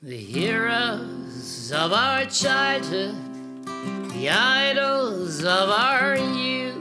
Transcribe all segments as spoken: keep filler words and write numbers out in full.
The heroes of our childhood, the idols of our youth,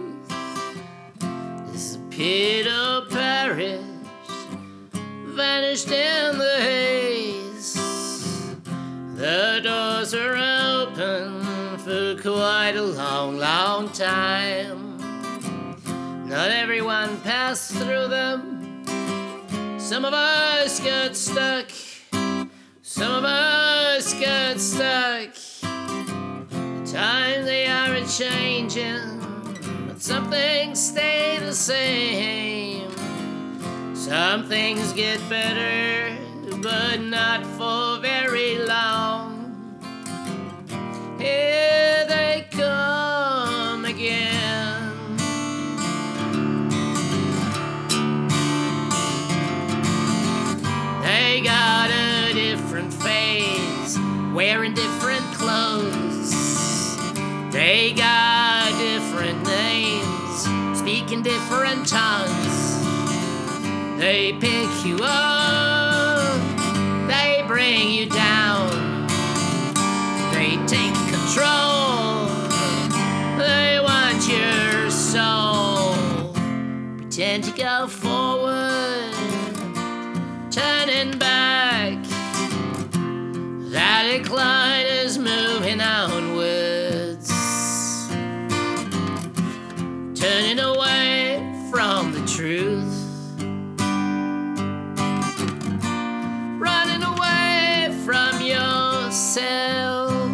disappeared or perished, vanished in the haze. The doors are open for quite a long, long time. Not everyone passed through them. Some of us got stuck. Some of us got stuck. The times they are a-changing, but some things stay the same. Some things get better, but not for very long. Here they come again. They got a different face, wearing different clothes. They got different names, speaking different tongues. They pick you up, they bring you down. They take control, they want your soul. Pretend to go forward, turning back. That incline is moving onwards, turning away from the truth, running away from yourself,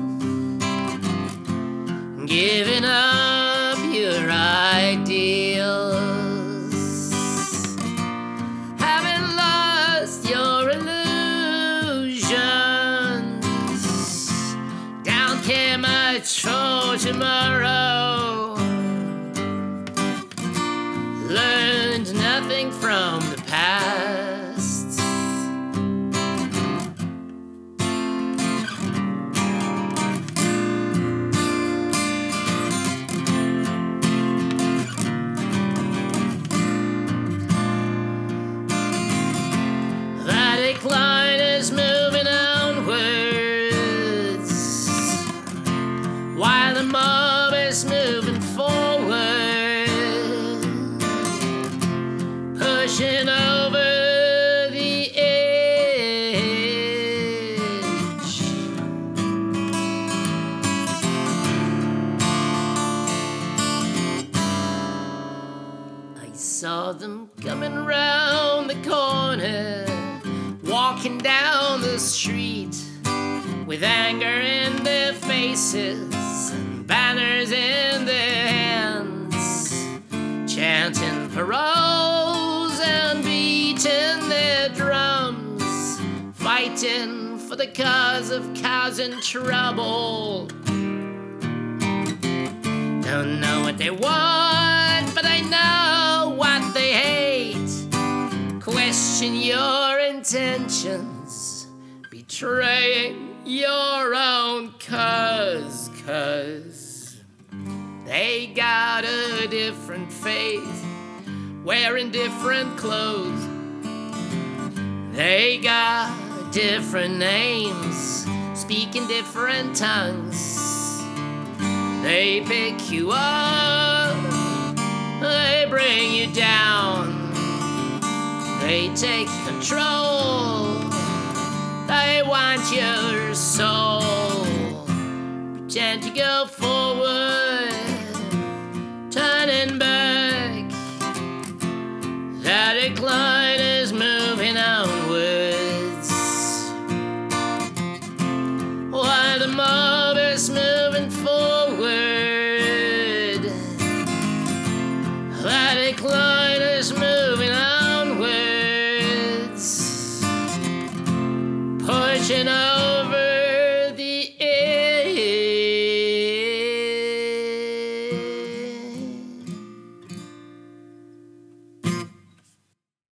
giving up your ideals, having lost your illusions. Don't care much for tomorrow. Learned nothing from the past. That incline is moving onwards, while the mob is moving forward, pushing over the edge. I saw them coming round the corner, walking down the street with anger in their faces and banners in their hands, chanting paroles and beating their drums, fighting for the cause of causing trouble. Don't know what they want, but I know what they hate. Question your intentions, betraying your own cause, cause they got a different faith, wearing different clothes. They got different names, speaking different tongues. They pick you up, they bring you down. They take control, they want your soul. Pretend to go forward, turning back. That incline